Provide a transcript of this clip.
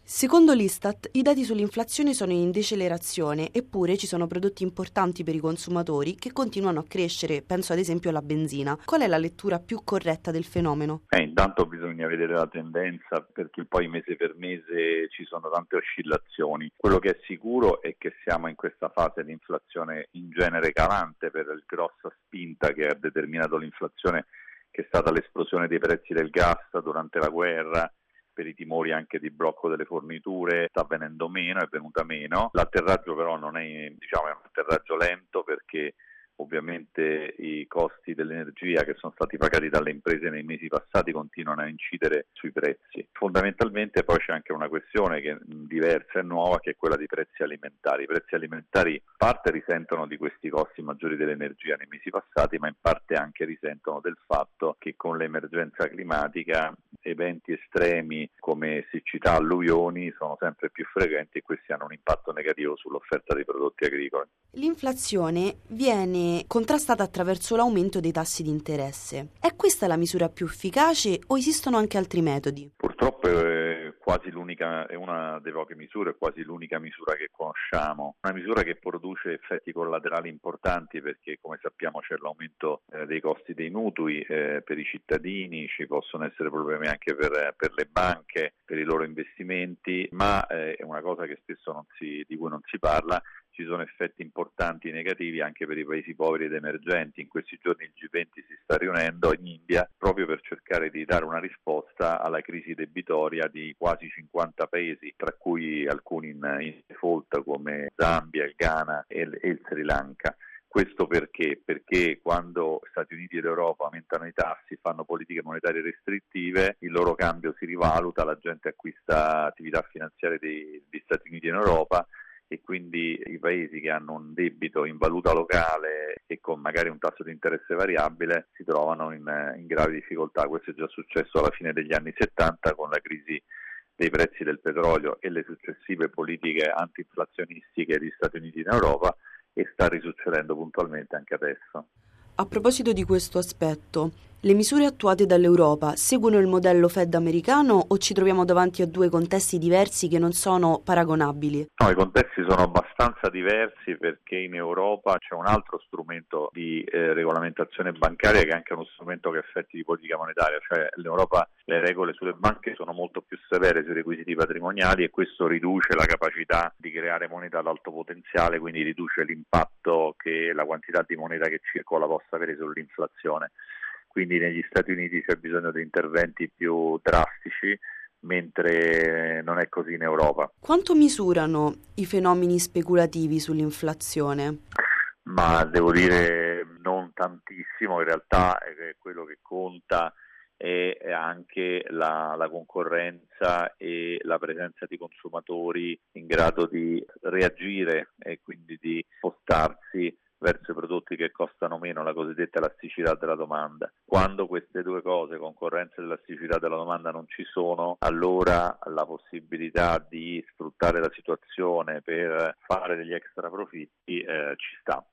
Secondo l'Istat, i dati sull'inflazione sono in decelerazione, eppure ci sono prodotti importanti per i consumatori che continuano a crescere, penso ad esempio alla benzina. Qual è la lettura più corretta del fenomeno? Intanto bisogna vedere la tendenza, perché poi mese per mese ci sono tante oscillazioni. Quello che è sicuro è che siamo in questa fase di inflazione in genere calante per la grossa spinta che ha determinato l'inflazione, che è stata l'esplosione dei prezzi del gas durante la guerra. Per i timori anche di blocco delle forniture sta venendo meno, è venuta meno. L'atterraggio però non è, è un atterraggio lento, perché ovviamente i costi dell'energia che sono stati pagati dalle imprese nei mesi passati continuano a incidere sui prezzi. Fondamentalmente poi c'è anche una questione che è diversa e nuova, che è quella dei prezzi alimentari. I prezzi alimentari in parte risentono di questi costi maggiori dell'energia nei mesi passati, ma in parte anche risentono del fatto che con l'emergenza climatica eventi estremi come siccità, alluvioni sono sempre più frequenti e questi hanno un impatto negativo sull'offerta dei prodotti agricoli. L'inflazione viene contrastata attraverso l'aumento dei tassi di interesse. È questa la misura più efficace o esistono anche altri metodi? Purtroppo è quasi l'unica, è una delle poche misure, è quasi l'unica misura che conosciamo. Una misura che produce effetti collaterali importanti, perché come sappiamo c'è l'aumento dei costi dei mutui per i cittadini, ci possono essere problemi anche per le banche, per i loro investimenti, ma è una cosa che spesso di cui non si parla. Ci sono effetti importanti negativi anche per i paesi poveri ed emergenti. In questi giorni il G20 si sta riunendo in India proprio per cercare di dare una risposta alla crisi debitoria di quasi 50 paesi, tra cui alcuni in default come Zambia, il Ghana e il Sri Lanka. Questo perché? Perché quando Stati Uniti ed Europa aumentano i tassi, fanno politiche monetarie restrittive, il loro cambio si rivaluta, la gente acquista attività finanziarie degli Stati Uniti in Europa, e quindi i paesi che hanno un debito in valuta locale e con magari un tasso di interesse variabile si trovano in gravi difficoltà. Questo è già successo alla fine degli anni 70 con la crisi dei prezzi del petrolio e le successive politiche anti-inflazionistiche degli Stati Uniti in Europa, e sta risuccedendo puntualmente anche adesso. A proposito di questo aspetto, le misure attuate dall'Europa seguono il modello Fed americano o ci troviamo davanti a due contesti diversi che non sono paragonabili? No, i contesti sono abbastanza diversi, perché in Europa c'è un altro strumento di regolamentazione bancaria che è anche uno strumento che ha effetti di politica monetaria, cioè l'Europa, le regole sulle banche sono molto più severe sui requisiti patrimoniali e questo riduce la capacità di creare moneta ad alto potenziale, quindi riduce l'impatto che la quantità di moneta che circola possa avere sull'inflazione. Quindi negli Stati Uniti c'è bisogno di interventi più drastici, mentre non è così in Europa. Quanto misurano i fenomeni speculativi sull'inflazione? Ma devo dire non tantissimo, in realtà quello che conta è anche la concorrenza e la presenza di consumatori in grado di reagire e quindi di spostarsi verso i prodotti che costano meno, la cosiddetta elasticità della domanda. Quando queste due cose, concorrenza e elasticità della domanda, non ci sono, allora la possibilità di sfruttare la situazione per fare degli extra profitti ci sta.